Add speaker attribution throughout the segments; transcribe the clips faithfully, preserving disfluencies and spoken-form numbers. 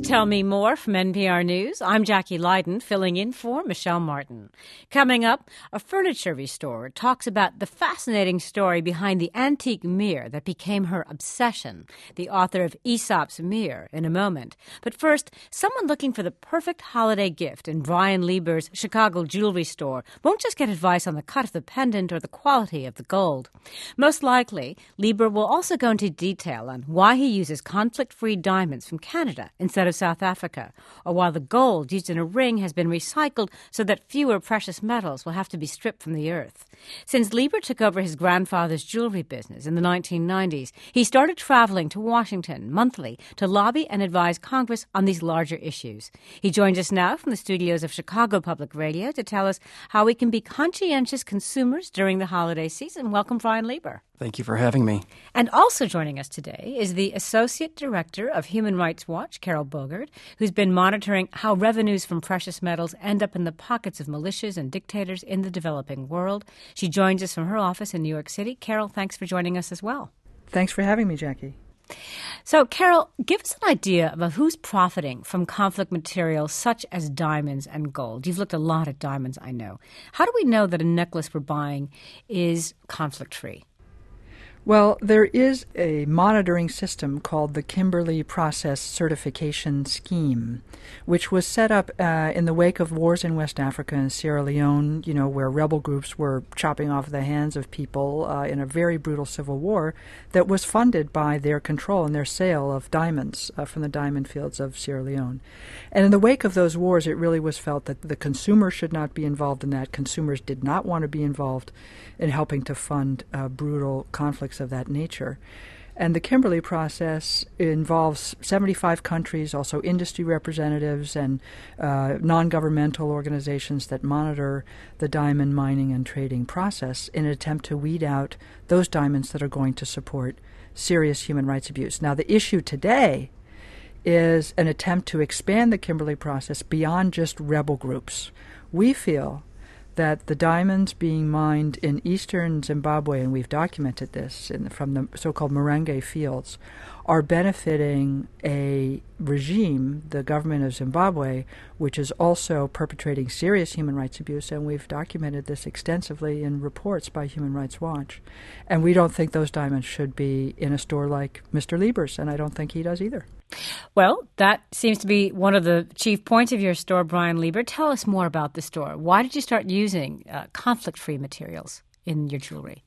Speaker 1: Tell Me More from N P R News. I'm Jackie Leiden, filling in for Michelle Martin. Coming up, a furniture restorer talks about the fascinating story behind the antique mirror that became her obsession. The author of Aesop's Mirror in a moment. But first, someone looking for the perfect holiday gift in Brian Lieber's Chicago jewelry store won't just get advice on the cut of the pendant or the quality of the gold. Most likely, Lieber will also go into detail on why he uses conflict-free diamonds from Canada instead of South Africa, or while the gold used in a ring has been recycled so that fewer precious metals will have to be stripped from the earth. Since Lieber took over his grandfather's jewelry business in the nineteen nineties, he started traveling to Washington monthly to lobby and advise Congress on these larger issues. He joins us now from the studios of Chicago Public Radio to tell us how we can be conscientious consumers during the holiday season. Welcome, Brian Lieber.
Speaker 2: Thank you for having me.
Speaker 1: And also joining us today is the Associate Director of Human Rights Watch, Carol Bogert, who's been monitoring how revenues from precious metals end up in the pockets of militias and dictators in the developing world. She joins us from her office in New York City. Carol, thanks for joining us as well.
Speaker 3: Thanks for having me, Jackie.
Speaker 1: So, Carol, give us an idea of who's profiting from conflict materials such as diamonds and gold. You've looked a lot at diamonds, I know. How do we know that a necklace we're buying is conflict-free?
Speaker 3: Well, there is a monitoring system called the Kimberley Process Certification Scheme, which was set up uh, in the wake of wars in West Africa and Sierra Leone, you know, where rebel groups were chopping off the hands of people uh, in a very brutal civil war that was funded by their control and their sale of diamonds uh, from the diamond fields of Sierra Leone. And in the wake of those wars, it really was felt that the consumer should not be involved in that. Consumers did not want to be involved in helping to fund uh, brutal conflicts of that nature. And the Kimberley process involves seventy-five countries, also industry representatives and uh, non-governmental organizations that monitor the diamond mining and trading process in an attempt to weed out those diamonds that are going to support serious human rights abuse. Now, the issue today is an attempt to expand the Kimberley process beyond just rebel groups. We feel that the diamonds being mined in eastern Zimbabwe, and we've documented this in, from the so-called Marenge fields, are benefiting a regime, the government of Zimbabwe, which is also perpetrating serious human rights abuse, and we've documented this extensively in reports by Human Rights Watch. And we don't think those diamonds should be in a store like Mister Lieber's, and I don't think he does either.
Speaker 1: Well, that seems to be one of the chief points of your store, Brian Lieber. Tell us more about the store. Why did you start using uh, conflict-free materials in your jewelry?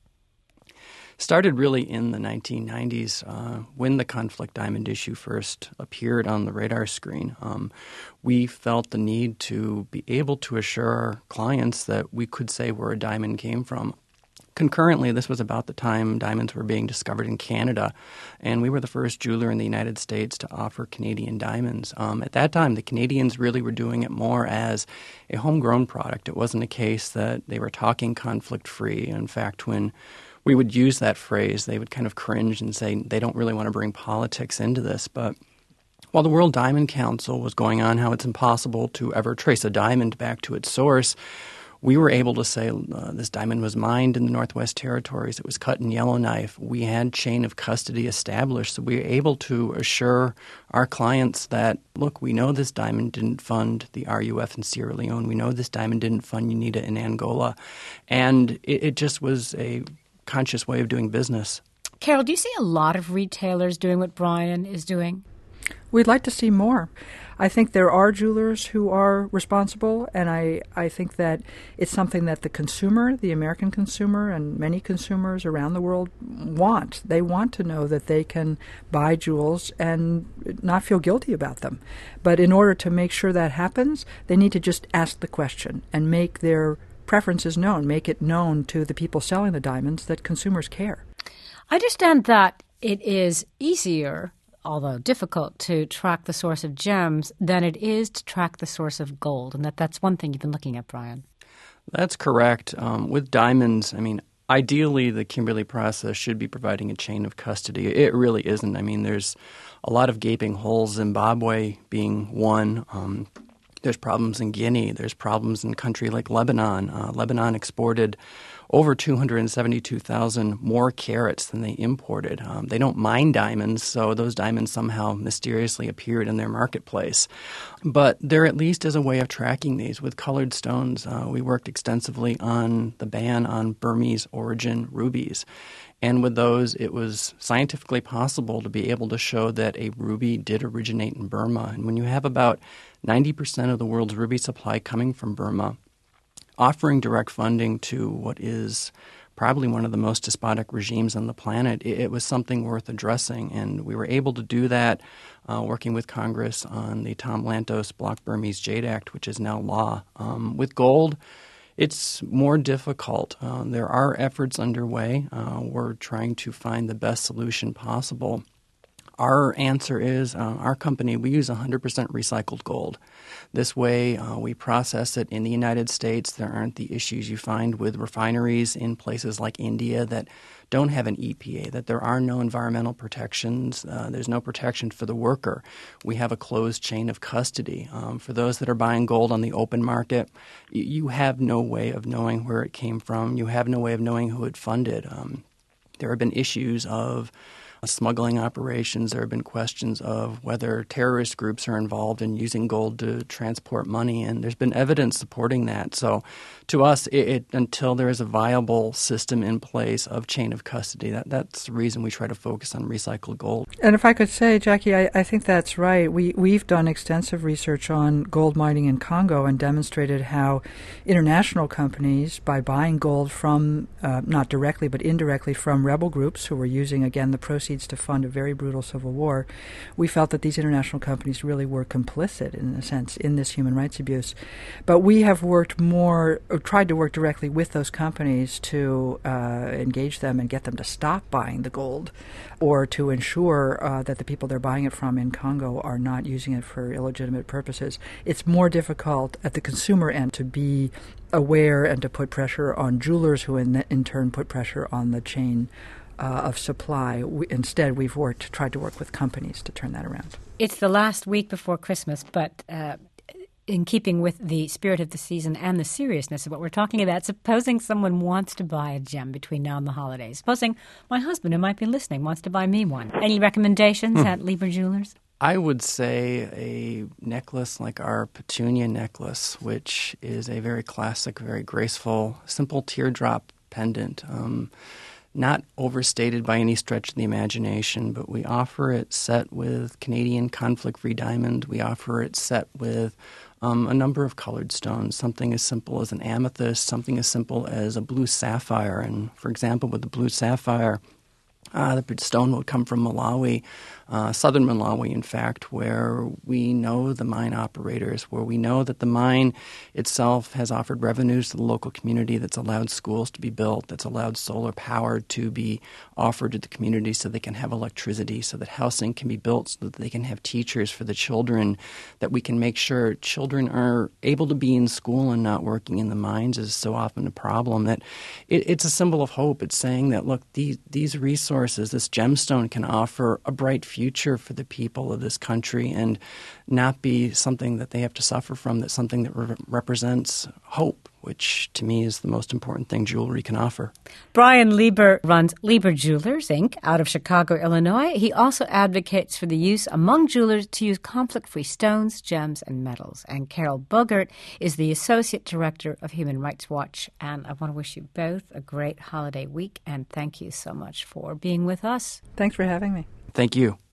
Speaker 2: Started really in the nineteen nineties uh, when the conflict diamond issue first appeared on the radar screen. Um, we felt the need to be able to assure our clients that we could say where a diamond came from. Concurrently, this was about the time diamonds were being discovered in Canada, and we were the first jeweler in the United States to offer Canadian diamonds. Um, at that time, the Canadians really were doing it more as a homegrown product. It wasn't a case that they were talking conflict-free. In fact, when we would use that phrase, they would kind of cringe and say they don't really want to bring politics into this. But while the World Diamond Council was going on how it's impossible to ever trace a diamond back to its source, we were able to say uh, this diamond was mined in the Northwest Territories. It was cut in Yellowknife. We had chain of custody established, so we were able to assure our clients that, look, we know this diamond didn't fund the R U F in Sierra Leone. We know this diamond didn't fund UNITA in Angola. And it, it just was a conscious way of doing business.
Speaker 1: Carol, do you see a lot of retailers doing what Brian is doing?
Speaker 3: We'd like to see more. I think there are jewelers who are responsible, and I, I think that it's something that the consumer, the American consumer, and many consumers around the world want. They want to know that they can buy jewels and not feel guilty about them. But in order to make sure that happens, they need to just ask the question and make their preferences known, make it known to the people selling the diamonds that consumers care.
Speaker 1: I understand that it is easier, although difficult, to track the source of gems than it is to track the source of gold, and that that's one thing you've been looking at, Brian.
Speaker 2: That's correct. Um, with diamonds, I mean, ideally the Kimberley process should be providing a chain of custody. It really isn't. I mean, there's a lot of gaping holes, Zimbabwe being one. Um, there's problems in Guinea. There's problems in a country like Lebanon. Uh, Lebanon exported over two hundred seventy-two thousand more carats than they imported. Um, they don't mine diamonds, so those diamonds somehow mysteriously appeared in their marketplace. But there at least is a way of tracking these with colored stones. Uh, we worked extensively on the ban on Burmese origin rubies. And with those, it was scientifically possible to be able to show that a ruby did originate in Burma. And when you have about ninety percent of the world's ruby supply coming from Burma, offering direct funding to what is probably one of the most despotic regimes on the planet, it, it was something worth addressing. And we were able to do that uh, working with Congress on the Tom Lantos Block Burmese Jade Act, which is now law. Um, with gold, it's more difficult. Uh, there are efforts underway. Uh, we're trying to find the best solution possible. Our answer is, uh, our company, we use one hundred percent recycled gold. This way, uh, we process it in the United States. There aren't the issues you find with refineries in places like India that don't have an E P A, that there are no environmental protections. Uh, there's no protection for the worker. We have a closed chain of custody. Um, for those that are buying gold on the open market, y- you have no way of knowing where it came from. You have no way of knowing who it funded. Um, there have been issues of smuggling operations. There have been questions of whether terrorist groups are involved in using gold to transport money, and there's been evidence supporting that. So to us, it, it until there is a viable system in place of chain of custody, that, that's the reason we try to focus on recycled gold.
Speaker 3: And if I could say, Jackie, I, I think that's right. We, we've done extensive research on gold mining in Congo and demonstrated how international companies, by buying gold from, uh, not directly but indirectly from rebel groups who were using, again, the proceeds to fund a very brutal civil war, we felt that these international companies really were complicit, in a sense, in this human rights abuse. But we have worked more, or tried to work directly with those companies to uh, engage them and get them to stop buying the gold, or to ensure uh, that the people they're buying it from in Congo are not using it for illegitimate purposes. It's more difficult at the consumer end to be aware and to put pressure on jewelers, who in, in turn put pressure on the chain Uh, of supply. We, instead, we've worked, tried to work with companies to turn that around.
Speaker 1: It's the last week before Christmas, but uh, in keeping with the spirit of the season and the seriousness of what we're talking about, supposing someone wants to buy a gem between now and the holidays, supposing my husband, who might be listening, wants to buy me one. Any recommendations hmm. at Lieber Jewelers?
Speaker 2: I would say a necklace like our Petunia necklace, which is a very classic, very graceful, simple teardrop pendant. Um, Not overstated by any stretch of the imagination, but we offer it set with Canadian conflict-free diamond. We offer it set with um, a number of colored stones, something as simple as an amethyst, something as simple as a blue sapphire. And for example, with the blue sapphire, Uh, the stone will come from Malawi, uh, southern Malawi, in fact, where we know the mine operators, where we know that the mine itself has offered revenues to the local community, that's allowed schools to be built, that's allowed solar power to be offered to the community so they can have electricity, so that housing can be built, so that they can have teachers for the children, that we can make sure children are able to be in school and not working in the mines is so often a problem, that it, it's a symbol of hope. It's saying that, look, these, these resources, this gemstone can offer a bright future for the people of this country and not be something that they have to suffer from, that's something that re- represents hope, which to me is the most important thing jewelry can offer.
Speaker 1: Brian Lieber runs Lieber Jewelers, Incorporated, out of Chicago, Illinois. He also advocates for the use among jewelers to use conflict-free stones, gems, and metals. And Carol Bogert is the Associate Director of Human Rights Watch. And I want to wish you both a great holiday week, and thank you so much for being with us.
Speaker 3: Thanks for having me.
Speaker 2: Thank you.